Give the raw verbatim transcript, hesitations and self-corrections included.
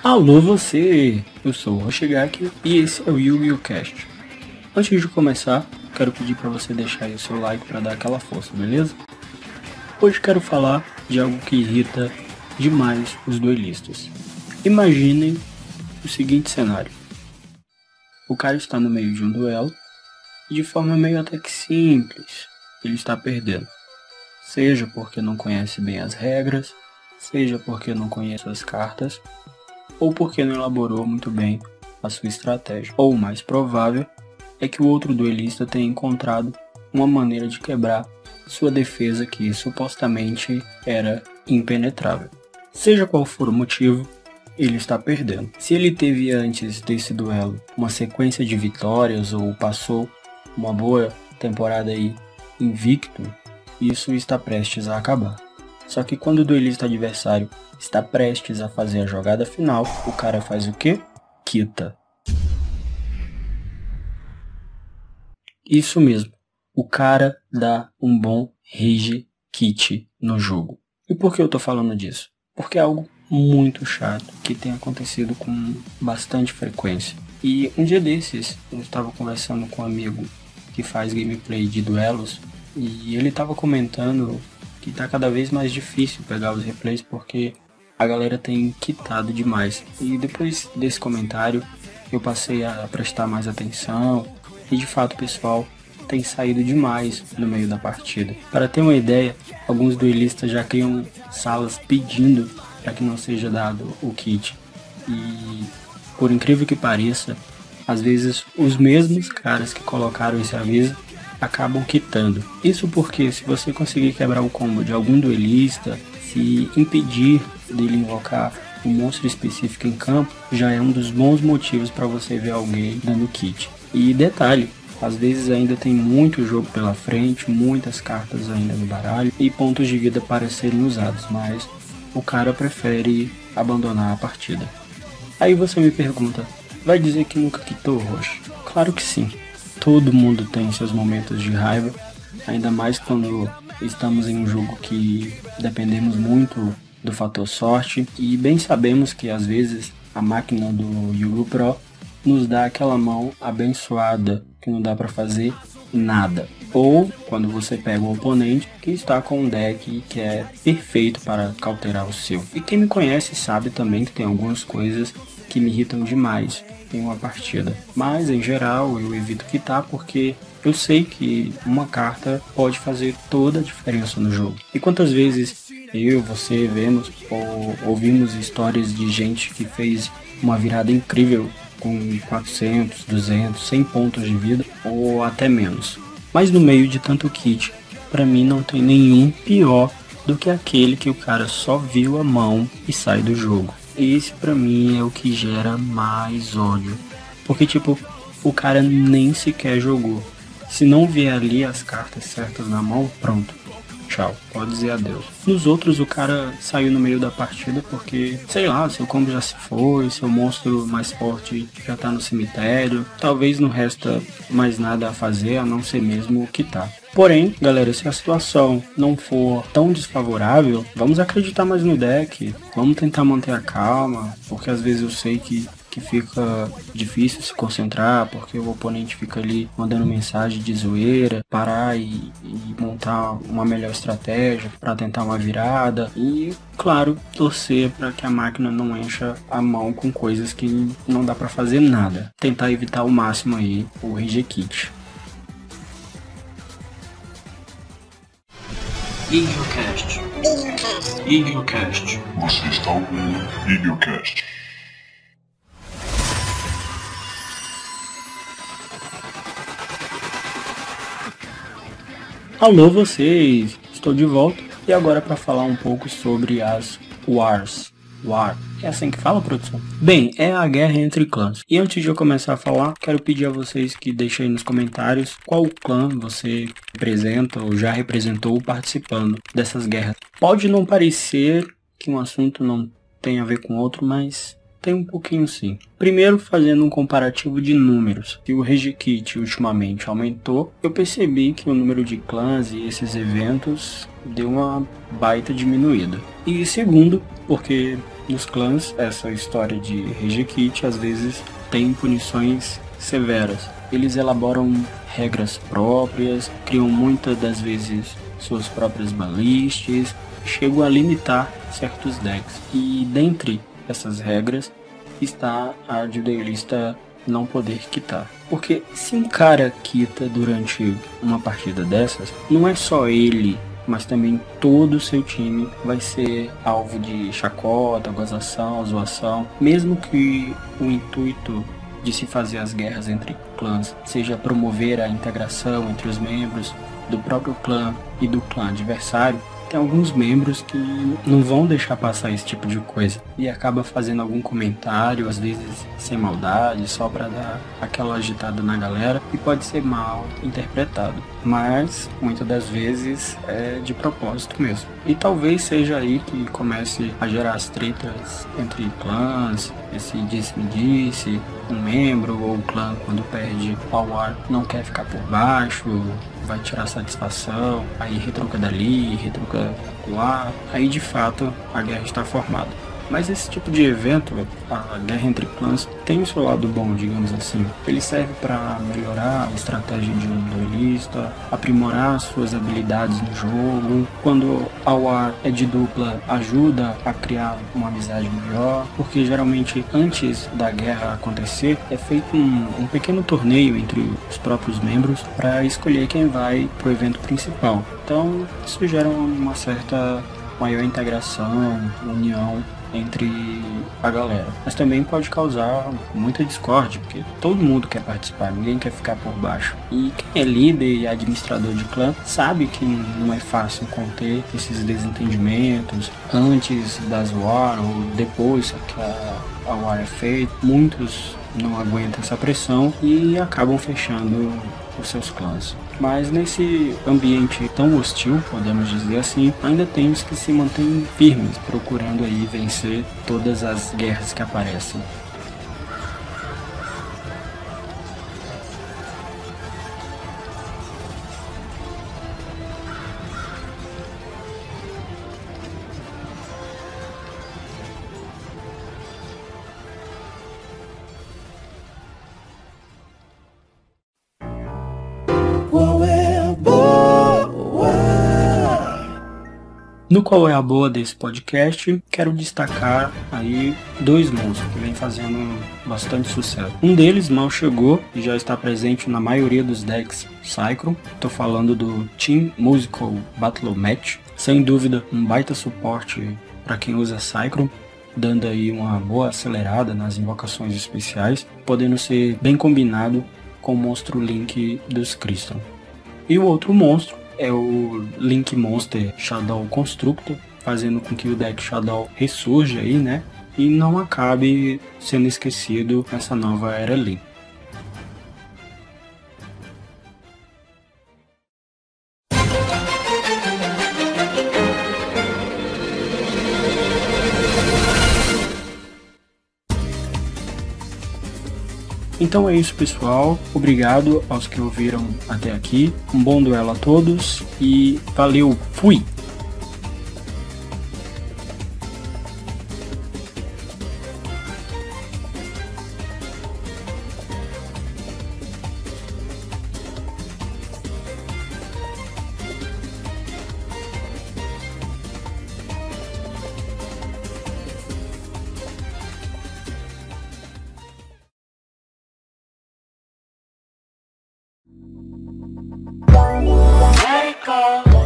Alô você, eu sou o Hoshigaki e esse é o Yu-Gi-Oh! Cast. Antes de começar, quero pedir para você deixar aí o seu like para dar aquela força, beleza? Hoje quero falar de algo que irrita demais os duelistas. Imaginem o seguinte cenário. O cara está no meio de um duelo e de forma meio até que simples, ele está perdendo. Seja porque não conhece bem as regras, seja porque não conhece as cartas, ou porque não elaborou muito bem a sua estratégia. Ou o mais provável é que o outro duelista tenha encontrado uma maneira de quebrar sua defesa que supostamente era impenetrável. Seja qual for o motivo, ele está perdendo. Se ele teve antes desse duelo uma sequência de vitórias ou passou uma boa temporada aí invicto, isso está prestes a acabar. Só que quando o duelista adversário está prestes a fazer a jogada final, o cara faz o quê? Quita. Isso mesmo, o cara dá um bom rage quit no jogo. E por que eu tô falando disso? Porque é algo muito chato que tem acontecido com bastante frequência. E um dia desses eu estava conversando com um amigo que faz gameplay de duelos e ele estava comentando que tá cada vez mais difícil pegar os replays porque a galera tem quitado demais. E depois desse comentário eu passei a prestar mais atenção e de fato o pessoal tem saído demais no meio da partida. Para ter uma ideia, alguns duelistas já criam salas pedindo para que não seja dado o kit. E por incrível que pareça, às vezes os mesmos caras que colocaram esse aviso acabam quitando. Isso porque se você conseguir quebrar o combo de algum duelista, se impedir dele invocar um monstro específico em campo, já é um dos bons motivos para você ver alguém dando kit. E detalhe, às vezes ainda tem muito jogo pela frente, muitas cartas ainda no baralho e pontos de vida para serem usados, mas o cara prefere abandonar a partida. Aí você me pergunta, vai dizer que nunca quitou, Roxo? Claro que sim. Todo mundo tem seus momentos de raiva, ainda mais quando estamos em um jogo que dependemos muito do fator sorte e bem sabemos que às vezes a máquina do Yu-Gi-Oh! Pro nos dá aquela mão abençoada que não dá para fazer nada. Ou quando você pega um oponente que está com um deck que é perfeito para cauterar o seu. E quem me conhece sabe também que tem algumas coisas que me irritam demais em uma partida, mas em geral eu evito quitar porque eu sei que uma carta pode fazer toda a diferença no jogo. E quantas vezes eu, você vemos ou ouvimos histórias de gente que fez uma virada incrível com quatrocentos, duzentos, cem pontos de vida ou até menos. Mas no meio de tanto kit, para mim não tem nenhum pior do que aquele que o cara só viu a mão e sai do jogo. Esse pra mim é o que gera mais ódio. Porque tipo, o cara nem sequer jogou. Se não vier ali as cartas certas na mão, pronto. Tchau, pode dizer adeus. Nos outros o cara saiu no meio da partida porque, sei lá, seu combo já se foi, seu monstro mais forte já tá no cemitério. Talvez não resta mais nada a fazer a não ser mesmo quitar. Porém, galera, se a situação não for tão desfavorável, vamos acreditar mais no deck, vamos tentar manter a calma, porque às vezes eu sei que, que fica difícil se concentrar, porque o oponente fica ali mandando mensagem de zoeira, parar e, e montar uma melhor estratégia para tentar uma virada e, claro, torcer para que a máquina não encha a mão com coisas que não dá para fazer nada. Tentar evitar ao máximo aí o rage quit. Yu-Gi-Oh! Cast. Yu-Gi-Oh! Cast. Você está ouvindo Yu-Gi-Oh! Cast. Alô vocês, estou de volta e agora para falar um pouco sobre as Wars. War, é assim que fala, produção? Bem, é a guerra entre clãs. E antes de eu começar a falar, quero pedir a vocês que deixem aí nos comentários qual clã você representa ou já representou participando dessas guerras. Pode não parecer que um assunto não tem a ver com outro, mas tem um pouquinho sim. Primeiro, fazendo um comparativo de números. Se o Rage Quit ultimamente aumentou, eu percebi que o número de clãs e esses eventos deu uma baita diminuída. E segundo, porque nos clãs, essa história de Rage Quit às vezes tem punições severas. Eles elaboram regras próprias, criam muitas das vezes suas próprias ballistas, chegam a limitar certos decks. E dentre essas regras está a de o duelista não poder quitar. Porque se um cara quita durante uma partida dessas, não é só ele, mas também todo o seu time vai ser alvo de chacota, gozação, zoação. Mesmo que o intuito de se fazer as guerras entre clãs seja promover a integração entre os membros do próprio clã e do clã adversário, tem alguns membros que não vão deixar passar esse tipo de coisa e acaba fazendo algum comentário, às vezes sem maldade, só para dar aquela agitada na galera, e pode ser mal interpretado, mas muitas das vezes é de propósito mesmo. E talvez seja aí que comece a gerar as tretas entre clãs, esse disse-me-disse, um membro ou o clã quando perde ao war não quer ficar por baixo, vai tirar satisfação, aí retruca dali, retruca lá, aí de fato a guerra está formada. Mas esse tipo de evento, a guerra entre clãs, tem o seu lado bom, digamos assim. Ele serve para melhorar a estratégia de um duelista, aprimorar suas habilidades no jogo. Quando a war é de dupla, ajuda a criar uma amizade melhor, porque geralmente antes da guerra acontecer é feito um, um pequeno torneio entre os próprios membros para escolher quem vai pro evento principal. Então isso gera uma certa maior integração, união entre a galera, mas também pode causar muita discórdia, porque todo mundo quer participar, ninguém quer ficar por baixo. E quem é líder e administrador de clã sabe que não é fácil conter esses desentendimentos antes das war ou depois que a, a war é feita. Muitos não aguentam essa pressão e acabam fechando os seus clãs. Mas nesse ambiente tão hostil, podemos dizer assim, ainda temos que se manter firmes, procurando aí vencer todas as guerras que aparecem. No Qual é a Boa desse podcast, quero destacar aí dois monstros que vem fazendo bastante sucesso. Um deles mal chegou e já está presente na maioria dos decks Cyclone. Estou falando do Team Musical Battle Match. Sem dúvida, um baita suporte para quem usa Cyclone, dando aí uma boa acelerada nas invocações especiais, podendo ser bem combinado com o monstro Link dos Crystal. E o outro monstro é o Link Monster Shadow Constructor, fazendo com que o deck Shadow ressurja aí, né? E não acabe sendo esquecido nessa nova era Link. Então é isso, pessoal. Obrigado aos que ouviram até aqui. Um bom duelo a todos e valeu, fui! Let it go.